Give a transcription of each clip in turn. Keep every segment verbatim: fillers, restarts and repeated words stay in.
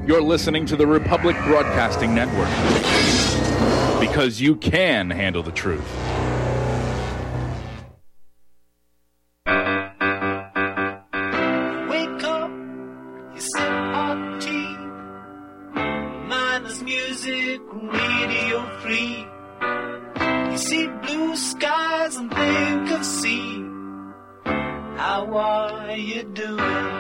You're listening to the Republic Broadcasting Network. Because you can handle the truth. Wake up, you sip hot tea. Mindless music, radio free. You see blue skies and think of sea. How are you doing?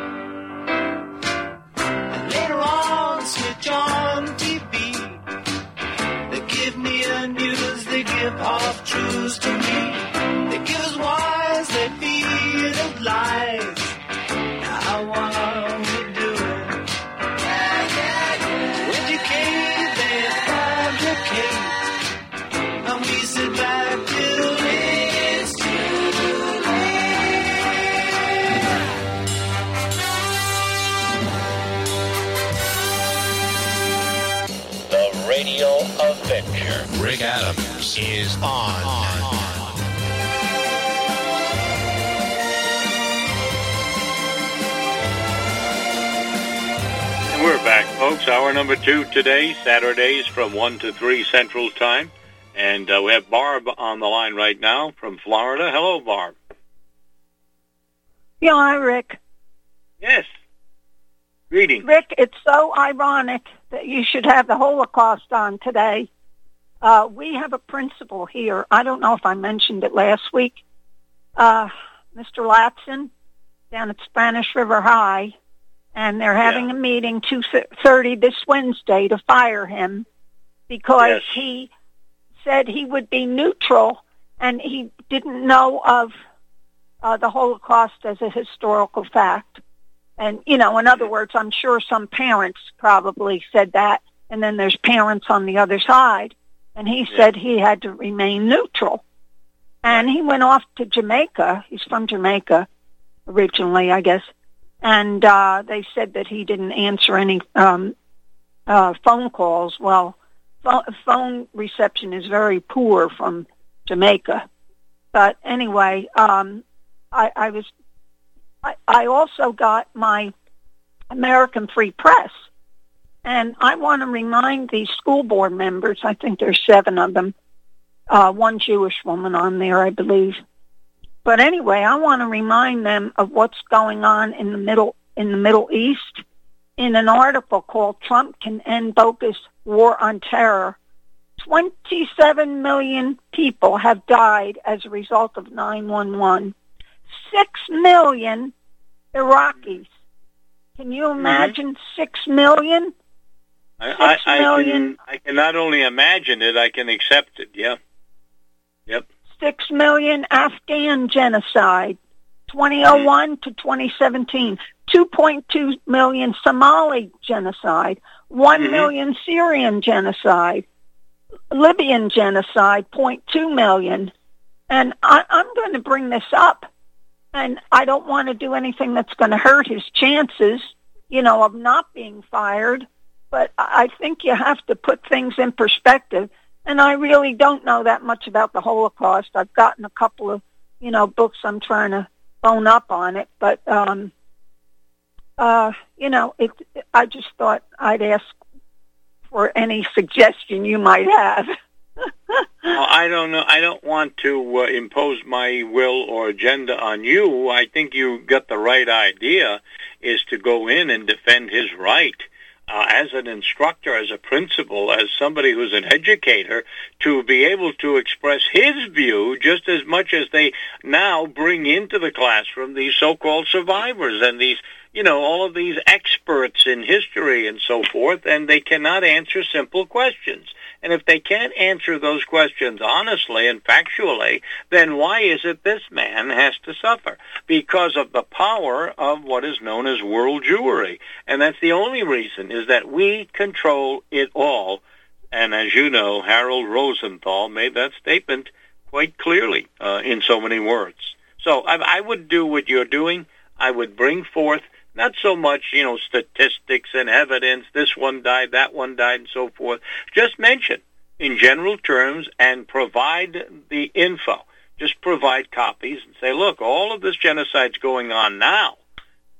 Later on, switch on T V. They give me the news, they give half truths to me. They give us wise, they feed us lies. Now how are we doing? Yeah, yeah, yeah. Educate, they fabricate. And we sit back till it's too late. Radio Adventure. Rick Adams is on. on. And we're back, folks. Hour number two today, Saturdays from one to three Central Time. And uh, we have Barb on the line right now from Florida. Hello, Barb. Yeah, hi, Rick. Yes. Greetings. Rick, it's so ironic that you should have the Holocaust on today. Uh, we have a principal here. I don't know if I mentioned it last week. Uh, Mister Latson down at Spanish River High, and they're having yeah. a meeting two thirty this Wednesday to fire him because yes. he said he would be neutral and he didn't know of uh, the Holocaust as a historical fact. And, you know, in other words, I'm sure some parents probably said that, and then there's parents on the other side. And he yeah. said he had to remain neutral. And he went off to Jamaica. He's from Jamaica originally, I guess. And uh, they said that he didn't answer any um, uh, phone calls. Well, pho- phone reception is very poor from Jamaica. But anyway, um, I, I was... I, I also got my American Free Press, and I want to remind these school board members, I think there's seven of them, uh, one Jewish woman on there, I believe. But anyway, I want to remind them of what's going on in the Middle in the Middle East in an article called Trump Can End Bogus War on Terror. twenty-seven million people have died as a result of nine one one. Six million Iraqis. Can you imagine mm-hmm. six million? I, six I, I million. Can, I can not only imagine it, I can accept it. Yeah. Yep. Six million Afghan genocide, twenty oh one mm-hmm. to twenty seventeen. Two point two million Somali genocide. One mm-hmm. million Syrian genocide. Libyan genocide, zero point two million. And I, I'm going to bring this up. And I don't want to do anything that's going to hurt his chances, you know, of not being fired. But I think you have to put things in perspective. And I really don't know that much about the Holocaust. I've gotten a couple of, you know, books I'm trying to bone up on it. But, um, uh, you know, it, I just thought I'd ask for any suggestion you might have. Well, I don't know. I don't want to uh, impose my will or agenda on you. I think you got the right idea, is to go in and defend his right uh, as an instructor, as a principal, as somebody who's an educator, to be able to express his view just as much as they now bring into the classroom these so-called survivors and these, you know, all of these experts in history and so forth, and they cannot answer simple questions. And if they can't answer those questions honestly and factually, then why is it this man has to suffer? Because of the power of what is known as world Jewry. And that's the only reason, is that we control it all. And as you know, Harold Rosenthal made that statement quite clearly uh, in so many words. So I, I would do what you're doing. I would bring forth not so much, you know, statistics and evidence, this one died, that one died, and so forth. Just mention in general terms and provide the info. Just provide copies and say, look, all of this genocide's going on now.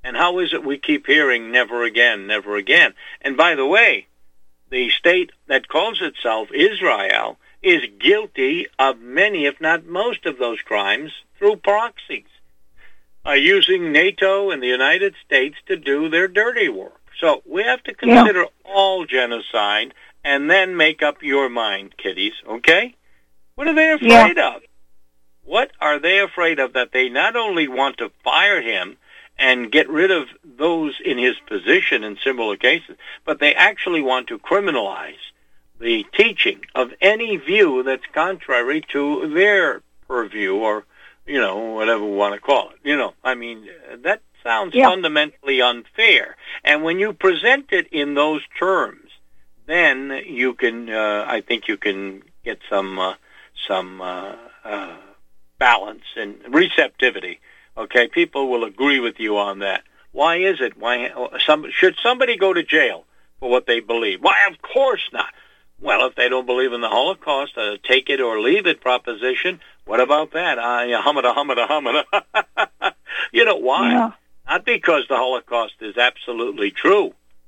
And how is it we keep hearing never again, never again? And by the way, the state that calls itself Israel is guilty of many, if not most, of those crimes through proxies, uh, using NATO and the United States to do their dirty work. So we have to consider yeah. all genocide and then make up your mind, kiddies, okay? What are they afraid yeah. of? What are they afraid of that they not only want to fire him and get rid of those in his position in similar cases, but they actually want to criminalize the teaching of any view that's contrary to their purview or, you know, whatever we want to call it. You know, I mean, that sounds yeah. fundamentally unfair. And when you present it in those terms, then you can, uh, I think you can get some, uh, some uh, uh, balance and receptivity. Okay, people will agree with you on that. Why is it? Why some, should somebody go to jail for what they believe? Why, of course not. Well, if they don't believe in the Holocaust, a take it or leave it proposition, what about that? Uh, yeah, humada, humada, humada. You know why? Yeah. Not because the Holocaust is absolutely true,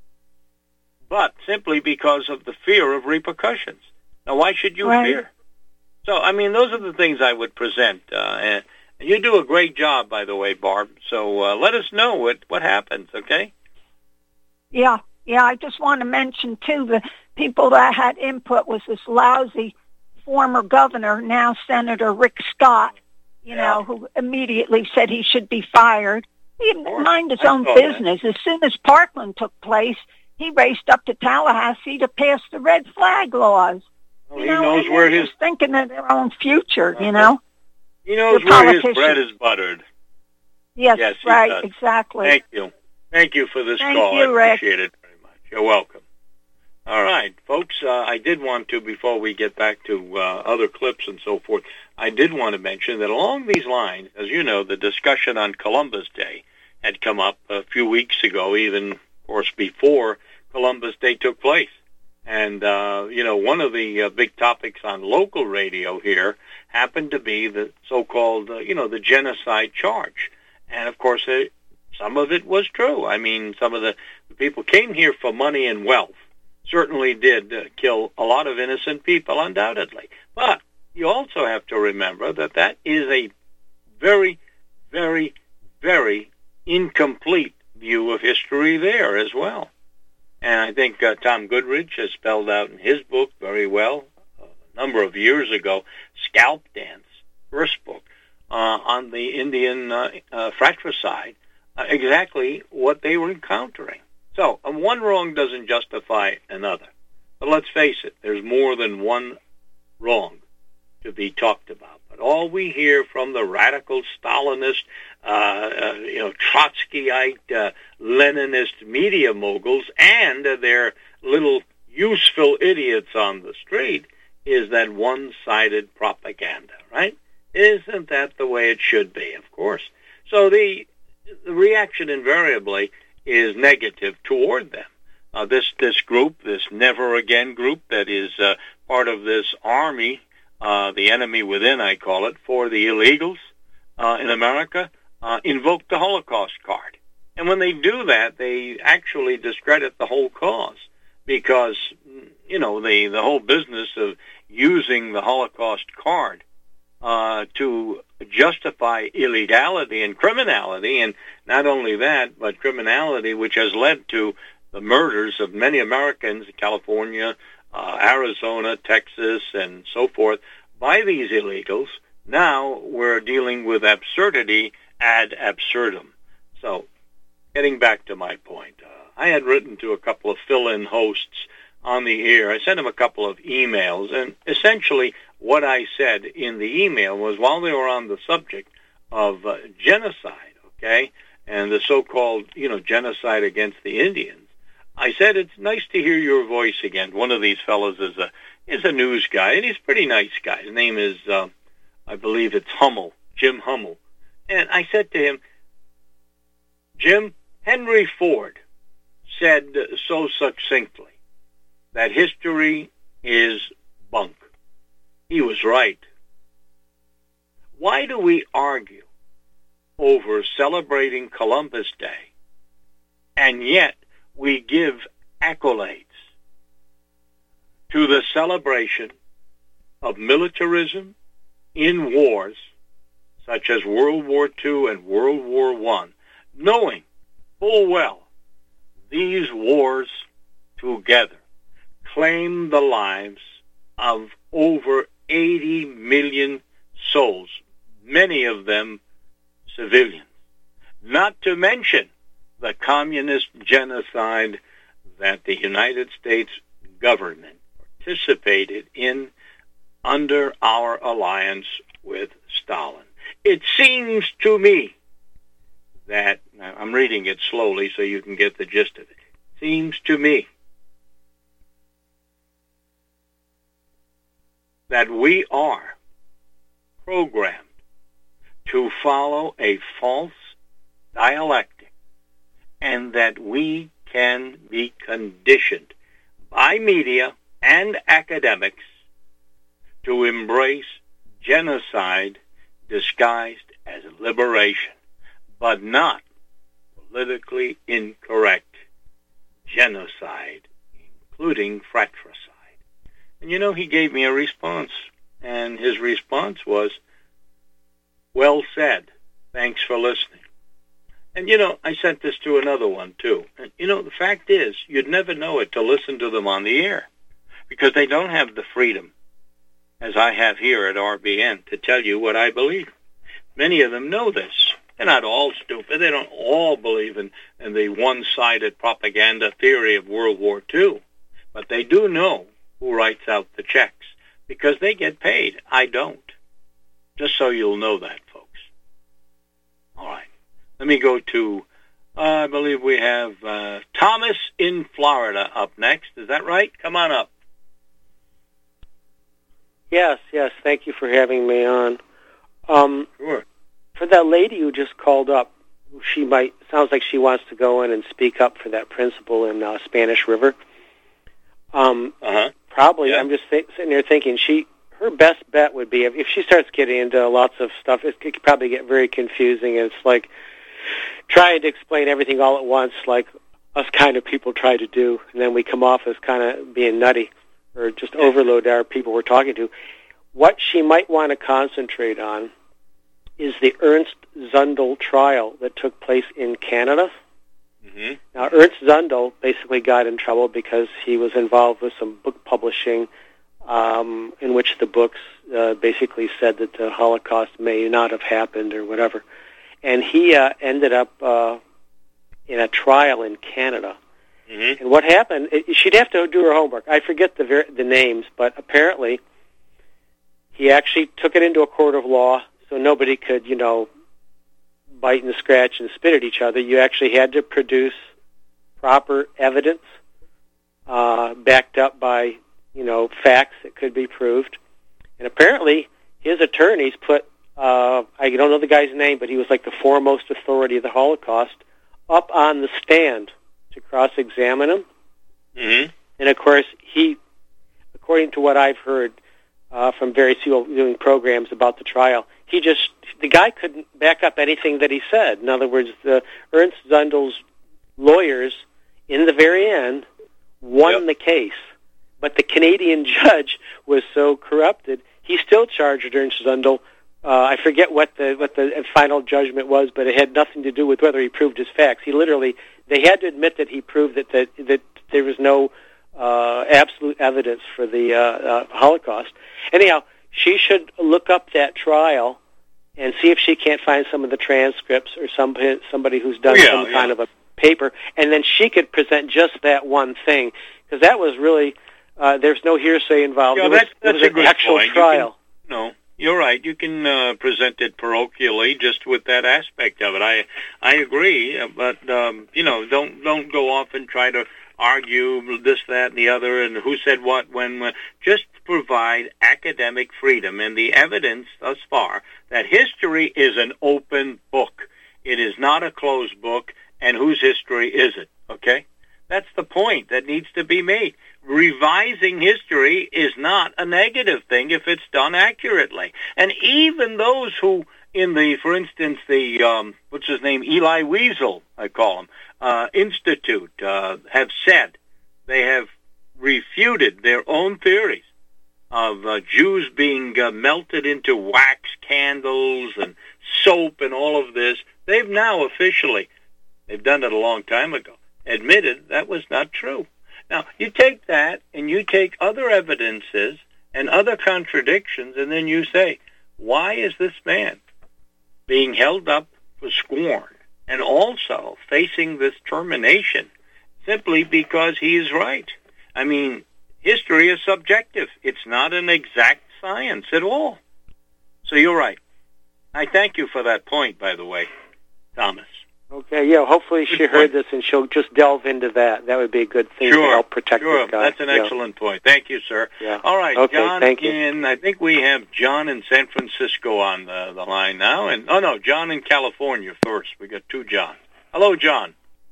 but simply because of the fear of repercussions. Now, why should you right. fear? So, I mean, those are the things I would present. Uh, and you do a great job, by the way, Barb. So uh, let us know what, what happens, okay? Yeah, yeah. I just want to mention, too, the people that had input was this lousy former governor, now Senator Rick Scott, you yeah. know, who immediately said he should be fired. He didn't mind his I own business. That. As soon as Parkland took place, he raced up to Tallahassee to pass the red flag laws. Well, you he know, knows where his... just thinking of their own future, uh-huh. you know? He knows the where his bread is buttered. Yes, yes right, does. exactly. Thank you. Thank you for this Thank call. You, I Rick. appreciate it very much. You're welcome. All right, folks, uh, I did want to, before we get back to uh, other clips and so forth, I did want to mention that along these lines, as you know, the discussion on Columbus Day had come up a few weeks ago, even, of course, before Columbus Day took place. And, uh, you know, one of the uh, big topics on local radio here happened to be the so-called, uh, you know, the genocide charge. And, of course, it, some of it was true. I mean, some of the, the people came here for money and wealth, certainly did uh, kill a lot of innocent people, undoubtedly. But you also have to remember that that is a very, very, very incomplete view of history there as well. And I think uh, Tom Goodrich has spelled out in his book very well, uh, a number of years ago, Scalp Dance, first book, uh, on the Indian uh, uh, fratricide, uh, exactly what they were encountering. So um, one wrong doesn't justify another. But let's face it, there's more than one wrong to be talked about. But all we hear from the radical Stalinist, uh, uh, you know, Trotskyite, uh, Leninist media moguls and uh, their little useful idiots on the street is that one-sided propaganda, right? Isn't that the way it should be? Of course. So the, the reaction invariably is negative toward them. Uh, this this group, this Never Again group that is uh, part of this army, uh, the enemy within, I call it, for the illegals uh, in America, uh, invoke the Holocaust card. And when they do that, they actually discredit the whole cause because, you know, the, the whole business of using the Holocaust card uh, to justify illegality and criminality, and not only that, but criminality which has led to the murders of many Americans in California, uh, Arizona, Texas, and so forth by these illegals. Now we're dealing with absurdity ad absurdum. So, getting back to my point, uh, I had written to a couple of fill-in hosts on the air. I sent them a couple of emails, and essentially what I said in the email was while they were on the subject of uh, genocide, okay, and the so-called, you know, genocide against the Indians, I said, it's nice to hear your voice again. One of these fellows is a is a news guy, and he's a pretty nice guy. His name is, uh, I believe it's Hummel, Jim Hummel. And I said to him, Jim, Henry Ford said so succinctly that history is bunk. He was right. Why do we argue over celebrating Columbus Day And yet we give accolades to the celebration of militarism in wars such as World War Two and World War One, knowing full well these wars together claimed the lives of over eighty million souls, many of them civilians. Not to mention the communist genocide that the United States government participated in under our alliance with Stalin. It seems to me that, I'm reading it slowly so you can get the gist of it, it seems to me that we are programmed to follow a false dialectic, and that we can be conditioned by media and academics to embrace genocide disguised as liberation, but not politically incorrect genocide, including fratricide. And you know, he gave me a response, and his response was, well said, thanks for listening. And you know, I sent this to another one too. And you know, the fact is, you'd never know it to listen to them on the air, because they don't have the freedom, as I have here at R B N, to tell you what I believe. Many of them know this. They're not all stupid. They don't all believe in, in the one-sided propaganda theory of World War Two. But they do know who writes out the checks, because they get paid. I don't. Just so you'll know that, folks. All right. Let me go to, uh, I believe we have uh, Thomas in Florida up next. Is that right? Come on up. Yes, yes. Thank you for having me on. Um, sure. For that lady who just called up, she might, sounds like she wants to go in and speak up for that principal in uh, Spanish River. Um, uh-huh. Probably, yeah. I'm just th- sitting there thinking, she, her best bet would be, if, if she starts getting into lots of stuff, it, it could probably get very confusing. And it's like trying to explain everything all at once, like us kind of people try to do, and then we come off as kind of being nutty or just overload our people we're talking to. What she might want to concentrate on is the Ernst Zundel trial that took place in Canada. Mm-hmm. Now, Ernst Zundel basically got in trouble because he was involved with some book publishing um, in which the books uh, basically said that the Holocaust may not have happened or whatever. And he uh, ended up uh, in a trial in Canada. Mm-hmm. And what happened, it, she'd have to do her homework. I forget the ver- the names, but apparently he actually took it into a court of law so nobody could, you know, bite and scratch and spit at each other. You actually had to produce proper evidence uh, backed up by, you know, facts that could be proved. And apparently his attorneys put, uh, I don't know the guy's name, but he was like the foremost authority of the Holocaust, up on the stand to cross-examine him. Mm-hmm. And, of course, he, according to what I've heard uh, from various people doing programs about the trial, he just, the guy couldn't back up anything that he said. In other words, the Ernst Zundel's lawyers, in the very end, won yep. the case. But the Canadian judge was so corrupted, he still charged Ernst Zundel. Uh, I forget what the what the final judgment was, but it had nothing to do with whether he proved his facts. He literally, they had to admit that he proved that that, that there was no uh, absolute evidence for the uh, uh, Holocaust. Anyhow, she should look up that trial and see if she can't find some of the transcripts or some somebody who's done yeah, some yeah. kind of a paper, and then she could present just that one thing, because that was really, uh, there's no hearsay involved. Yeah, it was, that's, that's it was a good an actual point. trial. You can, no, you're right. You can uh, present it parochially just with that aspect of it. I I agree, but um, you know, don't don't go off and try to argue this, that, and the other, and who said what, when, when. Just provide academic freedom and the evidence thus far that history is an open book. It is not a closed book, and whose history is it, okay? That's the point that needs to be made. Revising history is not a negative thing if it's done accurately. And even those who in the, for instance, the, um, what's his name, Eli Wiesel, I call him, uh, Institute, uh, have said, they have refuted their own theories of uh, Jews being uh, melted into wax candles and soap and all of this. They've now officially, they've done it a long time ago, admitted that was not true. Now, you take that and you take other evidences and other contradictions, and then you say, why is this man being held up for scorn and also facing this termination simply because he is right? I mean, history is subjective. It's not an exact science at all. So you're right. I thank you for that point, by the way, Thomas. Okay, yeah, hopefully she Good heard point. this and she'll just delve into that. That would be a good thing Sure, to help protect sure. this guy. That's an Yeah. excellent point. Thank you, sir. Yeah. All right, Okay, John, thank you. in, I think we have John in San Francisco on the, the line now. And oh, no, John in California first. We got two Johns. Hello, John.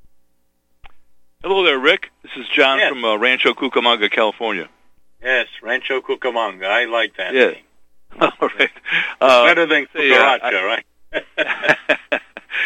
Hello there, Rick. This is John Yes. from uh, Rancho Cucamonga, California. Yes, Rancho Cucamonga. I like that Yeah. name. All right. Uh, Better than say, uh, Cucaracha, right? uh,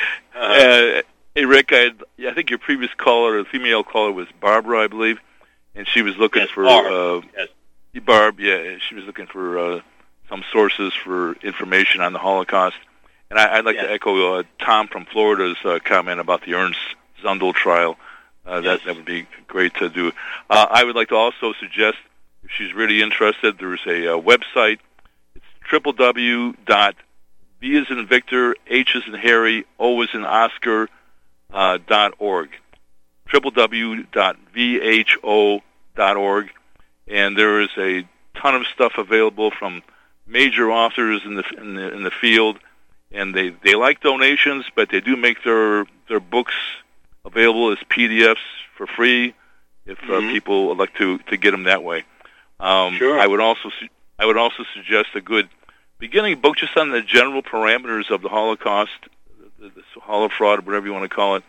uh, hey, Rick, I, I think your previous caller, the female caller, was Barbara, I believe, and she was looking Yes, for Barb. uh, Yes. Barb. Yeah, she was looking for uh, some sources for information on the Holocaust. And I, I'd like Yes. to echo uh, Tom from Florida's uh, comment about the Ernst Zundel trial. Uh, that Yes. that would be great to do. Uh, I would like to also suggest, if she's really interested, there's a uh, website. It's w w w dot V as in Victor, H as in Harry, O as in Oscar, uh, dot org. w w w dot v h o dot org. And there is a ton of stuff available from major authors in the in the, in the field. And they, they like donations, but they do make their their books available as P D Fs for free if uh, Mhm. people elect to, to get them that way. Um, Sure. I would also su- I would also suggest a good beginning book just on the general parameters of the Holocaust, the, the Holofraud, whatever you want to call it.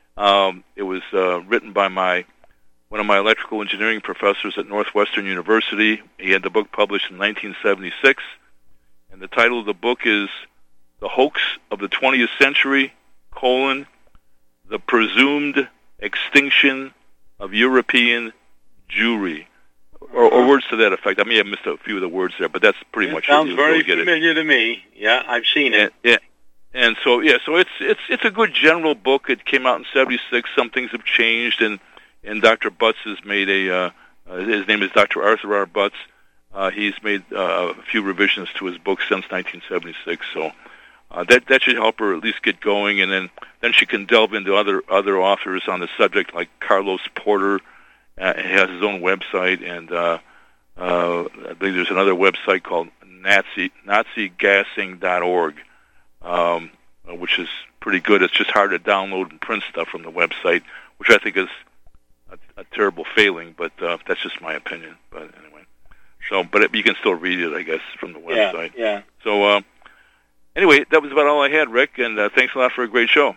Um, it was uh, written by my one of my electrical engineering professors at Northwestern University. He had the book published in nineteen seventy-six, and the title of the book is "The Hoax of the twentieth Century: colon, the Presumed Extinction of European Jewry," or, or words to that effect. I may have missed a few of the words there, but that's pretty it much sounds it. very You'll get it. familiar to me. Yeah, I've seen it. And, yeah, and so yeah, so it's it's it's a good general book. It came out in seventy-six. Some things have changed, and and Doctor Butts has made a. Uh, uh, his name is Doctor Arthur R. Butts. Uh, he's made uh, a few revisions to his book since nineteen seventy-six. So uh, that that should help her at least get going, and then then she can delve into other other authors on the subject, like Carlos Porter. Uh, he has his own website, and uh, uh, I believe there's another website called Nazi Nazi Gassing dot org. Um, which is pretty good. It's just hard to download and print stuff from the website, which I think is a, a terrible failing, but uh, that's just my opinion. But anyway, so but it, you can still read it, I guess, from the website. Yeah, yeah. So uh, anyway, that was about all I had, Rick, and uh, thanks a lot for a great show.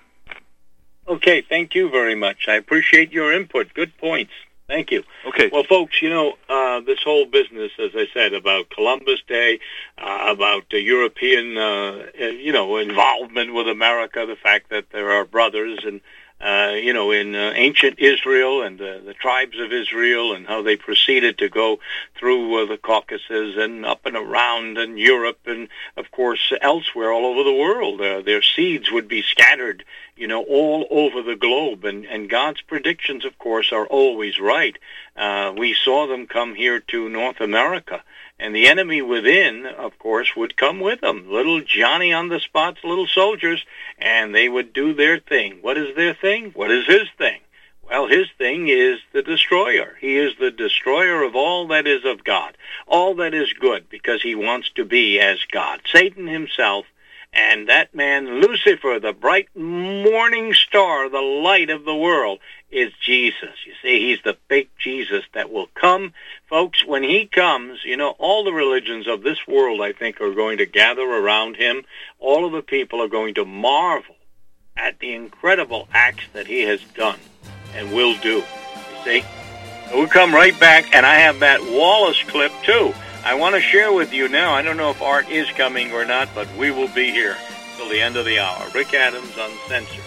Okay, thank you very much. I appreciate your input. Good points. Thank you. Okay. Well, folks, you know, uh, this whole business, as I said, about Columbus Day, uh, about the European, uh, you know, involvement with America, the fact that there are brothers and, uh, you know, in uh, ancient Israel and uh, the tribes of Israel and how they proceeded to go through uh, the Caucasus and up and around in Europe and, of course, elsewhere all over the world. Uh, their seeds would be scattered, you know, all over the globe. And, and God's predictions, of course, are always right. Uh, we saw them come here to North America. And the enemy within, of course, would come with them. Little Johnny on the spots, little soldiers, and they would do their thing. What is their thing? What is his thing? Well, his thing is the destroyer. He is the destroyer of all that is of God, all that is good, because he wants to be as God. Satan himself, and that man, Lucifer, the bright morning star, the light of the world, is Jesus. You see, he's the fake Jesus that will come. Folks, when he comes, you know, all the religions of this world, I think, are going to gather around him. All of the people are going to marvel at the incredible acts that he has done and will do. You see? So we'll come right back, and I have that Wallace clip, too. I want to share with you now. I don't know if Art is coming or not, but we will be here. till the end of the hour. Rick Adams, Uncensored.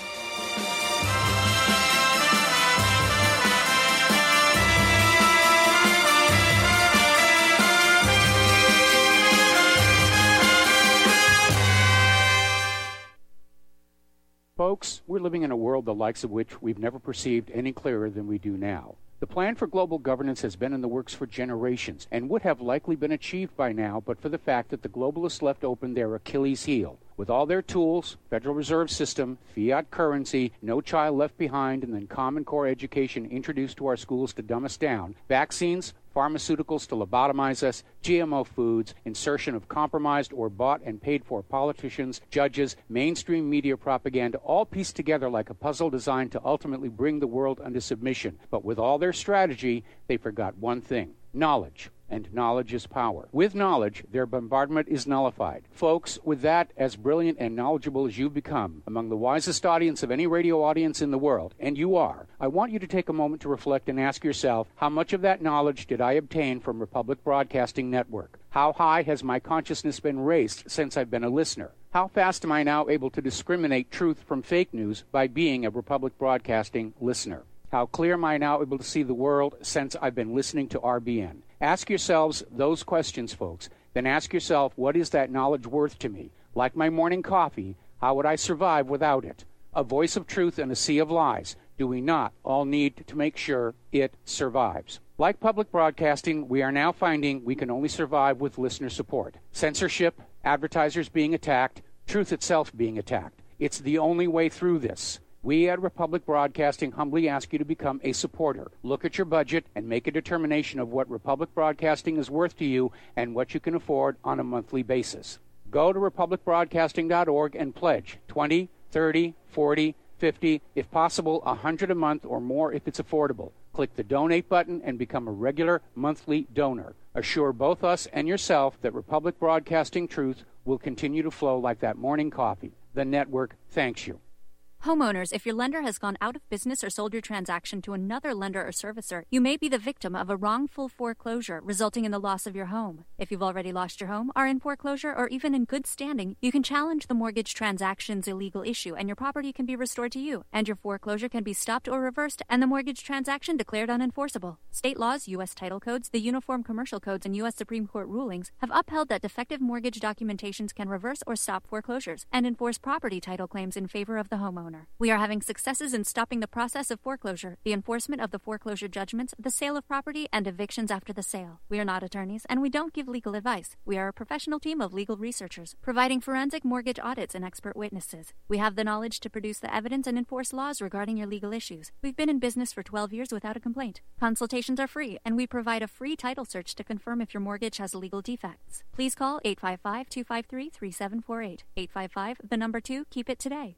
Folks, we're living in a world the likes of which we've never perceived any clearer than we do now. The plan for global governance has been in the works for generations and would have likely been achieved by now but for the fact that the globalists left open their Achilles heel. With all their tools, Federal Reserve System, fiat currency, no child left behind, and then Common Core education introduced to our schools to dumb us down, vaccines, pharmaceuticals to lobotomize us, G M O foods, insertion of compromised or bought and paid for politicians, judges, mainstream media propaganda, all pieced together like a puzzle designed to ultimately bring the world under submission. But with all their strategy, they forgot one thing: knowledge. And knowledge is power. With knowledge, their bombardment is nullified. Folks, with that, as brilliant and knowledgeable as you've become, among the wisest audience of any radio audience in the world, and you are, I want you to take a moment to reflect and ask yourself, how much of that knowledge did I obtain from Republic Broadcasting Network? How high has my consciousness been raised since I've been a listener? How fast am I now able to discriminate truth from fake news by being a Republic Broadcasting listener? How clear am I now able to see the world since I've been listening to R B N? Ask yourselves those questions, folks. Then ask yourself, what is that knowledge worth to me? Like my morning coffee, how would I survive without it? A voice of truth in a sea of lies. Do we not all need to make sure it survives? Like public broadcasting, we are now finding we can only survive with listener support. Censorship, advertisers being attacked, truth itself being attacked. It's the only way through this. We at Republic Broadcasting humbly ask you to become a supporter. Look at your budget and make a determination of what Republic Broadcasting is worth to you and what you can afford on a monthly basis. Go to republic broadcasting dot org and pledge twenty, thirty, forty, fifty, if possible one hundred a month or more if it's affordable. Click the donate button and become a regular monthly donor. Assure both us and yourself that Republic Broadcasting truth will continue to flow like that morning coffee. The network thanks you. Homeowners, if your lender has gone out of business or sold your transaction to another lender or servicer, you may be the victim of a wrongful foreclosure, resulting in the loss of your home. If you've already lost your home, are in foreclosure, or even in good standing, you can challenge the mortgage transaction's illegal issue, and your property can be restored to you, and your foreclosure can be stopped or reversed, and the mortgage transaction declared unenforceable. State laws, U S title codes, the Uniform Commercial Codes, and U S Supreme Court rulings have upheld that defective mortgage documentations can reverse or stop foreclosures and enforce property title claims in favor of the homeowner. We are having successes in stopping the process of foreclosure, the enforcement of the foreclosure judgments, the sale of property, and evictions after the sale. We are not attorneys, and we don't give legal advice. We are a professional team of legal researchers, providing forensic mortgage audits and expert witnesses. We have the knowledge to produce the evidence and enforce laws regarding your legal issues. We've been in business for twelve years without a complaint. Consultations are free, and we provide a free title search to confirm if your mortgage has legal defects. Please call eight five five, two five three, three seven four eight. eight five five, the number two, keep it today.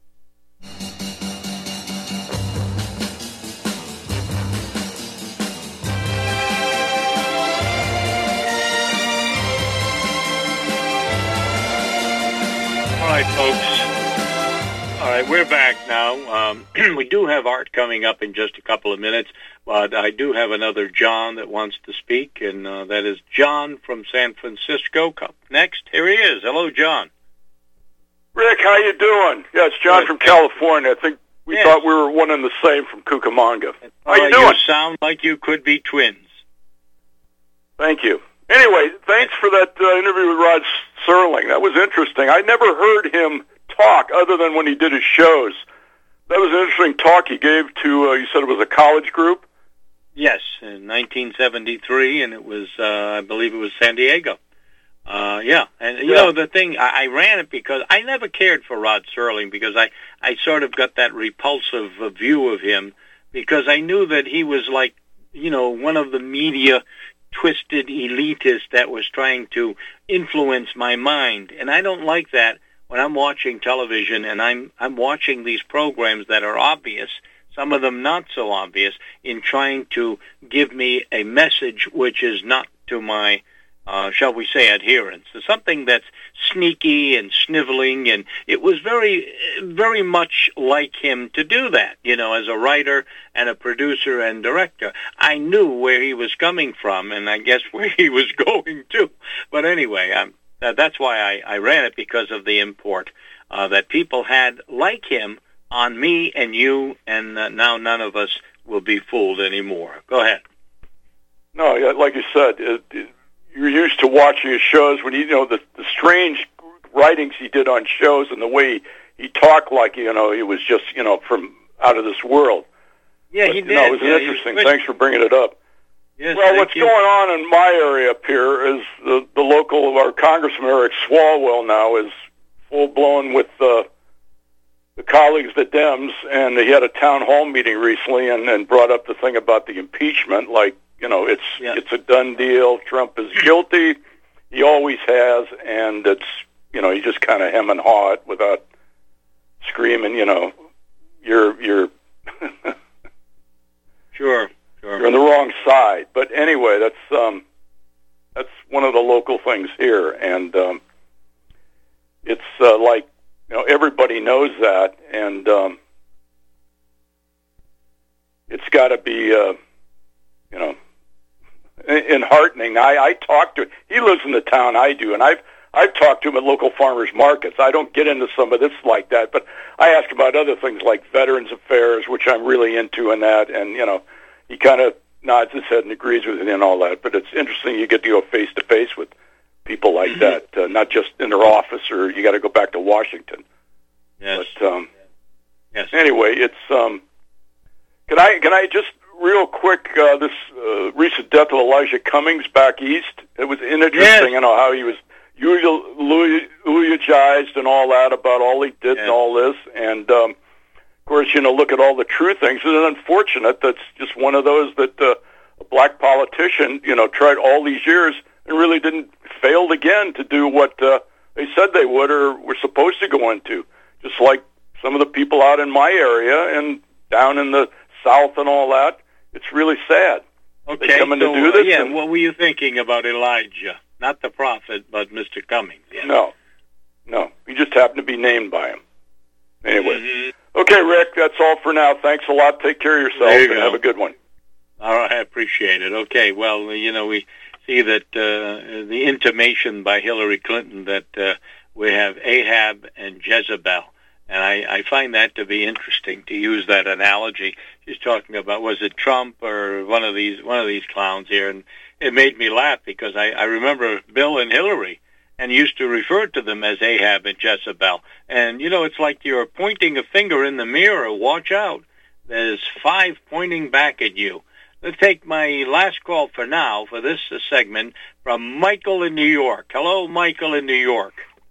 All right, folks. All right, we're back now. Um, we do have Art coming up in just a couple of minutes, but I do have another John that wants to speak, and uh, that is John from San Francisco. Next, here he is. Hello, John. Rick, how you doing? Yeah, it's John Good. from California. I think we Yes. thought we were one and the same from Cucamonga. How Uh, you doing? You sound like you could be twins. Thank you. Anyway, thanks for that uh, interview with Rod Serling. That was interesting. I never heard him talk other than when he did his shows. That was an interesting talk he gave to, uh, you said it was a college group? Yes, in nineteen seventy-three, and it was, uh, I believe it was San Diego. Uh, yeah, and you Yeah. know, the thing, I, I ran it because I never cared for Rod Serling because I, I sort of got that repulsive uh, view of him because I knew that he was like, you know, one of the media twisted elitist that was trying to influence my mind. And I don't like that when I'm watching television and I'm I'm watching these programs that are obvious, some of them not so obvious, in trying to give me a message which is not to my, uh, shall we say, adherence. It's something that's sneaky and sniveling, and it was very, very much like him to do that, you know, as a writer and a producer and director. I knew where he was coming from, and I guess where he was going to. But anyway, um, uh, that's why I, I ran it, because of the import. uh, that people had like him on me and you, and uh, now none of us will be fooled anymore. Go ahead. No, like you said, it, it, you're used to watching his shows when you, you know the, the strange writings he did on shows and the way he, he talked like, you know, he was just, you know, from out of this world. Yeah, but, he did. You know, it was yeah, interesting. was... Thanks for bringing it up. Yes, well, what's you. going on in my area up here is the, the local, our Congressman Eric Swalwell now is full-blown with uh, the colleagues, the Dems, and he had a town hall meeting recently and, and brought up the thing about the impeachment, like, you know, it's yeah. it's a done deal. Trump is guilty. He always has, and it's, you know, you just kind of hem and haw it without screaming, you know, you're you're sure, sure. you're on the wrong side. But anyway, that's um, that's one of the local things here, and um, it's uh, like, you know, everybody knows that, and um, it's got to be, uh, you know, enheartening. I, I talk to, he lives in the town I do, and I've I've talked to him at local farmers markets. I don't get into some of this like that, but I ask about other things like Veterans Affairs, which I'm really into in that, and, you know, he kind of nods his head and agrees with it and all that, but it's interesting you get to go face-to-face with people like mm-hmm. that, uh, not just in their office or you got to go back to Washington. Yes. But, um, yes. Anyway, it's, um, can I, can I just, real quick, uh, this uh, recent death of Elijah Cummings back east, it was interesting, yes. you know, how he was eulogized and all that about all he did yes. and all this, and, um, of course, you know, look at all the true things. It's unfortunate that's just one of those that uh, a black politician, you know, tried all these years and really didn't, failed again to do what uh, they said they would or were supposed to go into, just like some of the people out in my area and down in the South and all that. It's really sad. Okay, they coming so, to do this uh, yeah, and, what were you thinking about Elijah? Not the prophet, but Mister Cummings. Yeah. No, no. He just happened to be named by him. Anyway. Mm-hmm. Okay, Rick, that's all for now. Thanks a lot. Take care of yourself you and go. have a good one. All right, I appreciate it. Okay, well, you know, we see that uh, the intimation by Hillary Clinton that uh, we have Ahab and Jezebel. And I, I find that to be interesting to use that analogy. She's talking about, was it Trump or one of these one of these clowns here? And it made me laugh because I, I remember Bill and Hillary and used to refer to them as Ahab and Jezebel. And, you know, it's like you're pointing a finger in the mirror. Watch out. There's five pointing back at you. Let's take my last call for now for this uh, segment from Michael in New York. Hello, Michael in New York.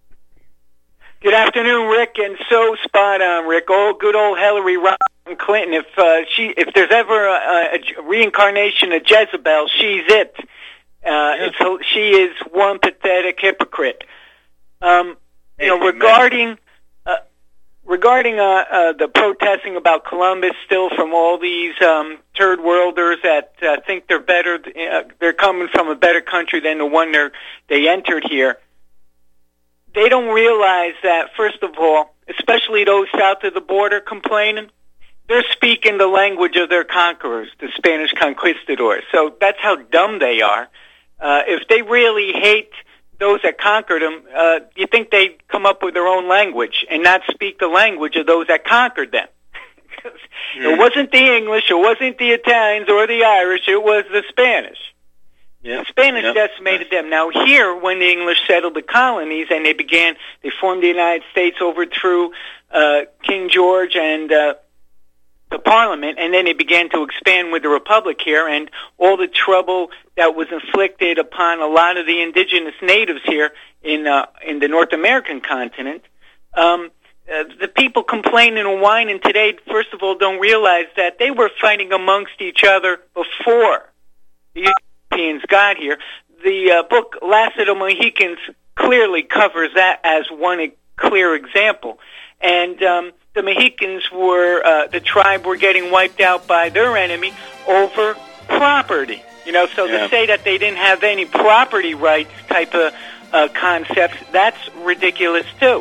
Good afternoon, Rick, and so spot on, Rick. Oh, good old Hillary Clinton. If uh, she, if there's ever a, a reincarnation of Jezebel, she's it. Uh, yes. it's, she is one pathetic hypocrite. Um, you know, Amen. regarding uh, regarding uh, uh, the protesting about Columbus, still from all these um, third worlders that uh, think they're better, uh, they're coming from a better country than the one they they entered here. They don't realize that, first of all, especially those south of the border complaining, they're speaking the language of their conquerors, the Spanish conquistadors. So that's how dumb they are. Uh, if they really hate those that conquered them, uh, you think they'd come up with their own language and not speak the language of those that conquered them. Mm. It wasn't the English, it wasn't the Italians or the Irish, it was the Spanish. Yep. The Spanish Yep. decimated them. Now here, when the English settled the colonies and they began, they formed the United States, overthrew uh, King George and uh, the Parliament, and then they began to expand with the Republic here, and all the trouble that was inflicted upon a lot of the indigenous natives here in uh, in the North American continent. Um, uh, the people complaining and whining today, first of all, don't realize that they were fighting amongst each other before the Europeans got here. The uh, book Last of the Mohicans clearly covers that as one clear example. And um, the Mohicans were, uh, the tribe were getting wiped out by their enemy over property. You know, so yeah. to say that they didn't have any property rights type of uh, concepts, that's ridiculous too.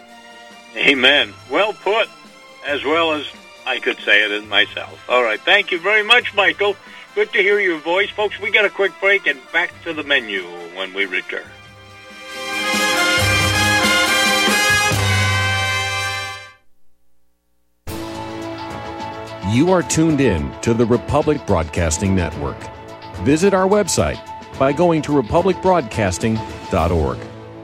Amen. Well put, as well as I could say it in myself. All right. Thank you very much, Michael. Good to hear your voice. Folks, we got a quick break and back to the menu when we return. You are tuned in to the Republic Broadcasting Network. Visit our website by going to republic broadcasting dot org.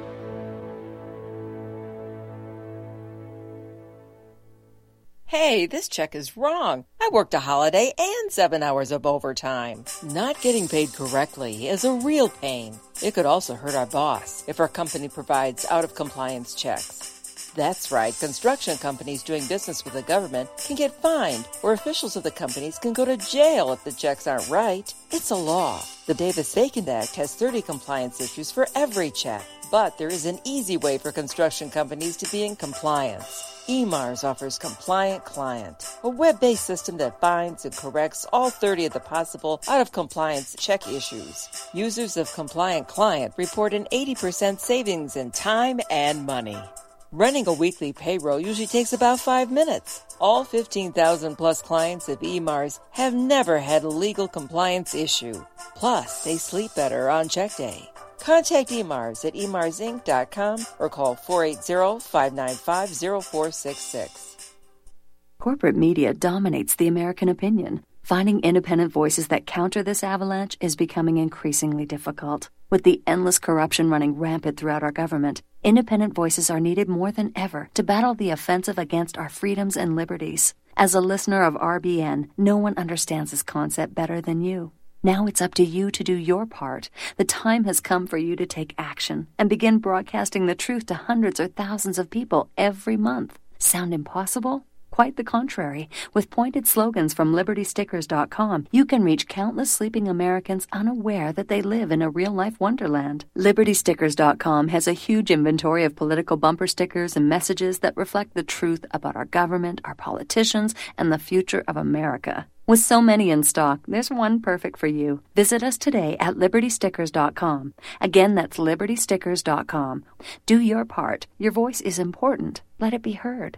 Hey, this check is wrong. I worked a holiday and seven hours of overtime. Not getting paid correctly is a real pain. It could also hurt our boss if our company provides out-of-compliance checks. That's right, construction companies doing business with the government can get fined, or officials of the companies can go to jail if the checks aren't right. It's a law. The Davis-Bacon Act has thirty compliance issues for every check, but there is an easy way for construction companies to be in compliance. E M A R S offers Compliant Client, a web-based system that finds and corrects all thirty of the possible out-of-compliance check issues. Users of Compliant Client report an eighty percent savings in time and money. Running a weekly payroll usually takes about five minutes. All fifteen thousand plus clients of E M A R S have never had a legal compliance issue. Plus, they sleep better on check day. Contact E M A R S at e m a r s inc dot com or call four eight zero, five nine five, zero four six six. Corporate media dominates the American opinion. Finding independent voices that counter this avalanche is becoming increasingly difficult. With the endless corruption running rampant throughout our government, independent voices are needed more than ever to battle the offensive against our freedoms and liberties. As a listener of R B N, no one understands this concept better than you. Now it's up to you to do your part. The time has come for you to take action and begin broadcasting the truth to hundreds or thousands of people every month. Sound impossible? Quite the contrary. With pointed slogans from liberty stickers dot com, you can reach countless sleeping Americans unaware that they live in a real-life wonderland. liberty stickers dot com has a huge inventory of political bumper stickers and messages that reflect the truth about our government, our politicians, and the future of America. With so many in stock, there's one perfect for you. Visit us today at liberty stickers dot com. Again, that's liberty stickers dot com. Do your part. Your voice is important. Let it be heard.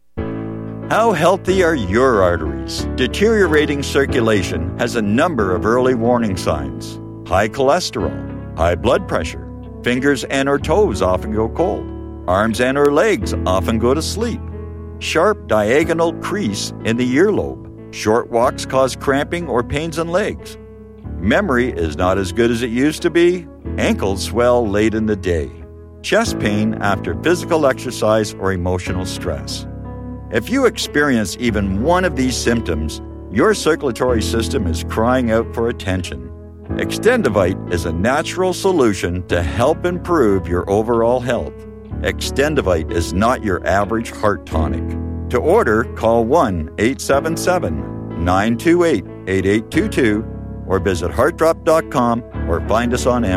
How healthy are your arteries? Deteriorating circulation has a number of early warning signs. High cholesterol, high blood pressure, fingers and or toes often go cold, arms and or legs often go to sleep, sharp diagonal crease in the earlobe, short walks cause cramping or pains in legs, memory is not as good as it used to be, ankles swell late in the day, chest pain after physical exercise or emotional stress. If you experience even one of these symptoms, your circulatory system is crying out for attention. Extendivite is a natural solution to help improve your overall health. Extendivite is not your average heart tonic. To order, call one eight seven seven, nine two eight, eight eight two two or visit heart drop dot com or find us on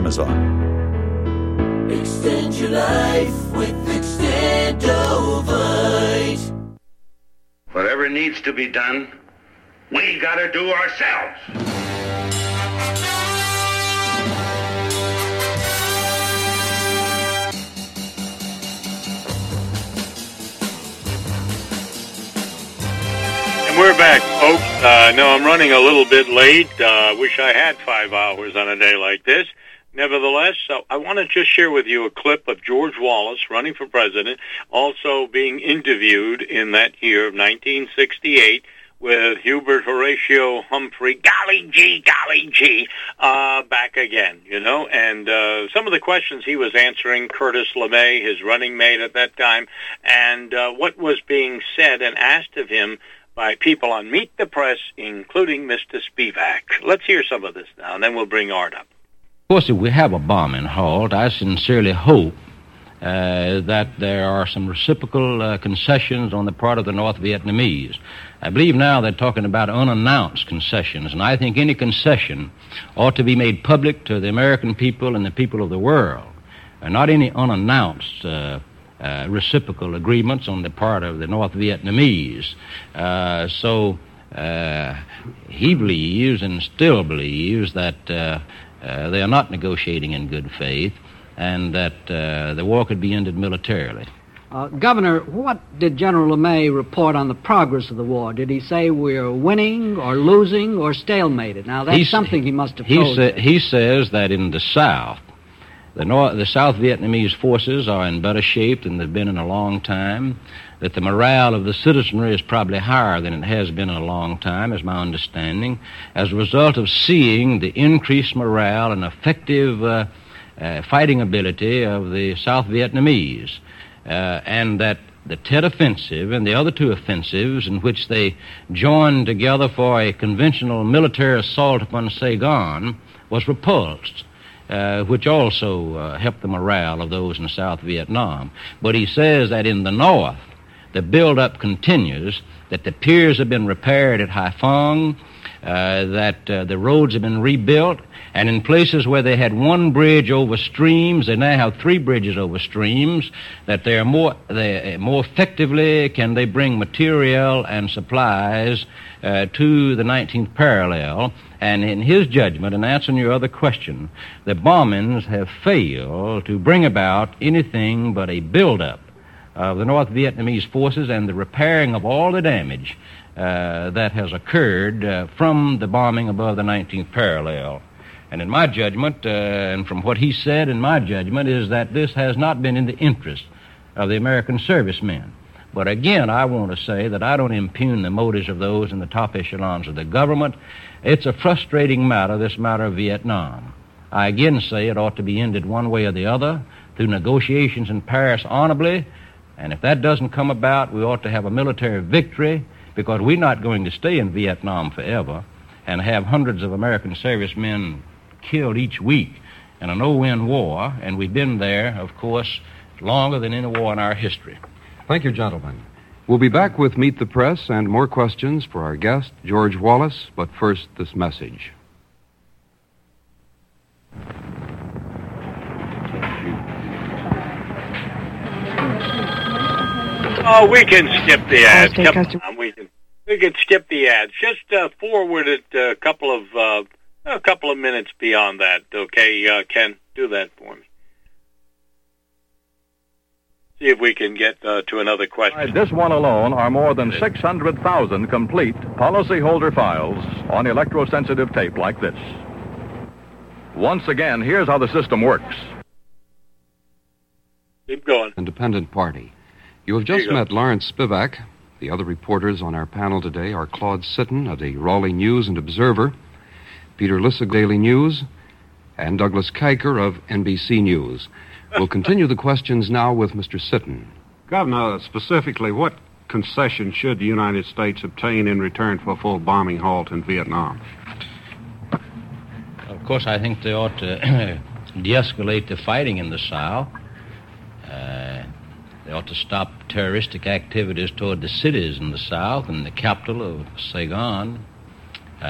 Amazon. Extend your life with Extendovite. Whatever needs to be done, we gotta do ourselves. And we're back, folks. Uh, no, I'm running a little bit late. Uh, wish I had five hours on a day like this. Nevertheless, so I want to just share with you a clip of George Wallace running for president, also being interviewed in that year of nineteen sixty-eight with Hubert Horatio Humphrey, golly gee, golly gee, uh, back again, you know, and uh, some of the questions he was answering, Curtis LeMay, his running mate at that time, and uh, what was being said and asked of him by people on Meet the Press, including Mister Spivak. Let's hear some of this now, and then we'll bring Art up. Of course, if we have a bombing halt, I sincerely hope uh, that there are some reciprocal uh, concessions on the part of the North Vietnamese. I believe now they're talking about unannounced concessions, and I think any concession ought to be made public to the American people and the people of the world, and not any unannounced uh, uh, reciprocal agreements on the part of the North Vietnamese. Uh, so uh, he believes and still believes that uh, Uh, they are not negotiating in good faith, and that uh, the war could be ended militarily. Uh, Governor, what did General LeMay report on the progress of the war? Did he say we're winning or losing or stalemated? Now, that's He's, something he must have he told sa- He says that in the South, the, North, the South Vietnamese forces are in better shape than they've been in a long time. that the morale of the citizenry is probably higher than it has been in a long time, is my understanding, as a result of seeing the increased morale and effective uh, uh, fighting ability of the South Vietnamese, uh, and that the Tet Offensive and the other two offensives in which they joined together for a conventional military assault upon Saigon was repulsed, uh, which also uh, helped the morale of those in South Vietnam. But he says that in the North, the buildup continues, that the piers have been repaired at Haiphong, uh, that uh, the roads have been rebuilt, and in places where they had one bridge over streams, they now have three bridges over streams, that they are more, they, more effectively can they bring material and supplies uh, to the nineteenth parallel. And in his judgment, in answering your other question, the bombings have failed to bring about anything but a buildup of the North Vietnamese forces and the repairing of all the damage uh, that has occurred uh, from the bombing above the nineteenth parallel. And in my judgment, uh, and from what he said, in my judgment, is that this has not been in the interest of the American servicemen. But again, I want to say that I don't impugn the motives of those in the top echelons of the government. It's a frustrating matter, this matter of Vietnam. I again say it ought to be ended one way or the other through negotiations in Paris honorably. And if that doesn't come about, we ought to have a military victory, because we're not going to stay in Vietnam forever and have hundreds of American servicemen killed each week in a no-win war, and we've been there, of course, longer than any war in our history. Thank you, gentlemen. We'll be back with Meet the Press and more questions for our guest, George Wallace, but first, this message. Oh, we can skip the ads. Come on, we can we can skip the ads. Just uh, forward it a couple of uh, a couple of minutes beyond that. Okay, uh, Ken, do that for me. See if we can get uh, to another question. This one alone are more than six hundred thousand complete policyholder files on electrosensitive tape like this. Once again, here's how the system works. Keep going. Independent Party. You have just met Lawrence Spivak. The other reporters on our panel today are Claude Sitton of the Raleigh News and Observer, Peter Lissig, Daily News, and Douglas Kiker of N B C News. We'll continue the questions now with Mister Sitton. Governor, specifically, what concession should the United States obtain in return for a full bombing halt in Vietnam? Of course, I think they ought to de-escalate the fighting in the South. Uh, They ought to stop terroristic activities toward the cities in the South and the capital of Saigon. Uh,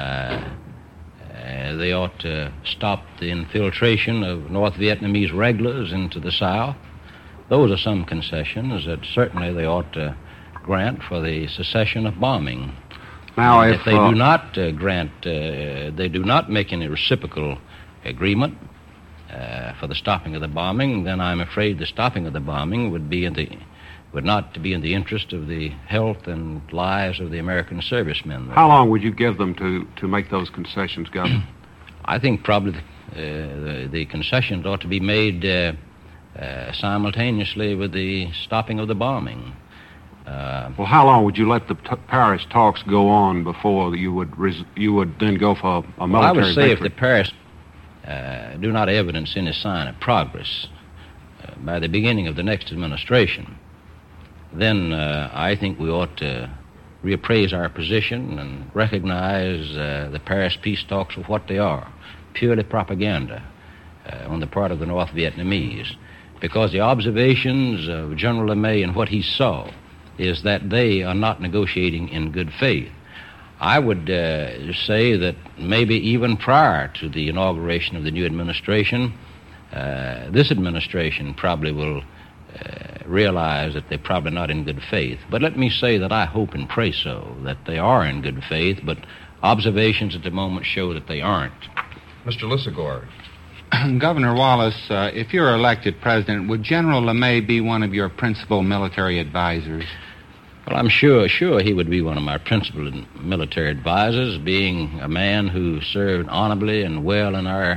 uh, they ought to stop the infiltration of North Vietnamese regulars into the South. Those are some concessions that certainly they ought to grant for the cessation of bombing. Now, if, if they uh, do not uh, grant, uh, they do not make any reciprocal agreement Uh, for the stopping of the bombing, then I'm afraid the stopping of the bombing would be in the would not be in the interest of the health and lives of the American servicemen. How long would you give them to, to make those concessions, Governor? I think probably uh, the, the concessions ought to be made uh, uh, simultaneously with the stopping of the bombing. Uh, well, how long would you let the t- Paris talks go on before you would res- you would then go for a, a military well, I would say victory? if the Paris Uh, do not evidence any sign of progress uh, by the beginning of the next administration, then uh, I think we ought to reappraise our position and recognize uh, the Paris peace talks for what they are, purely propaganda uh, on the part of the North Vietnamese, because the observations of General LeMay and what he saw is that they are not negotiating in good faith. I would uh, say that maybe even prior to the inauguration of the new administration, uh, this administration probably will uh, realize that they're probably not in good faith. But let me say that I hope and pray so, that they are in good faith, but observations at the moment show that they aren't. Mister Lissigore. Governor Wallace, uh, if you're elected president, would General LeMay be one of your principal military advisors? Well, I'm sure, sure he would be one of my principal military advisors, being a man who served honorably and well in our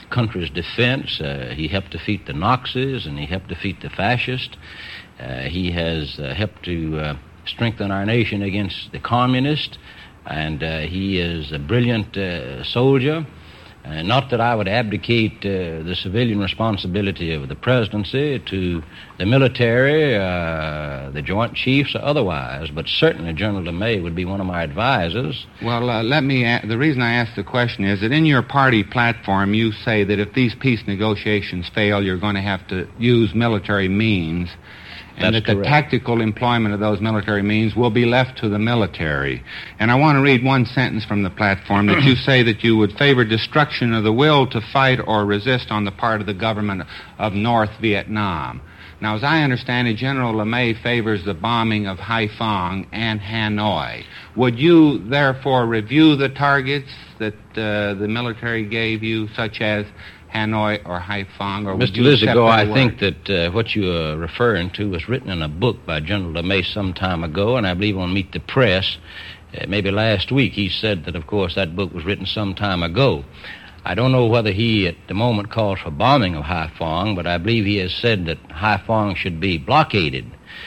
country's defense. Uh, he helped defeat the Nazis, and he helped defeat the fascists. Uh, he has uh, helped to uh, strengthen our nation against the communists, and uh, he is a brilliant uh, soldier. Uh, not that I would abdicate uh, the civilian responsibility of the presidency to the military, uh, the Joint Chiefs, or otherwise, but certainly General LeMay would be one of my advisors. Well, uh, let me. A- the reason I ask the question is that in your party platform, you say that if these peace negotiations fail, you're going to have to use military means. And That's that correct. the tactical employment of those military means will be left to the military. And I want to read one sentence from the platform that you say that you would favor destruction of the will to fight or resist on the part of the government of North Vietnam. Now, as I understand it, General LeMay favors the bombing of Haiphong and Hanoi. Would you, therefore, review the targets that uh, the military gave you, such as Hanoi or Haiphong, or would Mister you accept Lizigo, their I word? think that uh, what you are referring to was written in a book by General LeMay some time ago, and I believe on Meet the Press, uh, maybe last week, he said that, of course, that book was written some time ago. I don't know whether he, at the moment, calls for bombing of Haiphong, but I believe he has said that Haiphong should be blockaded.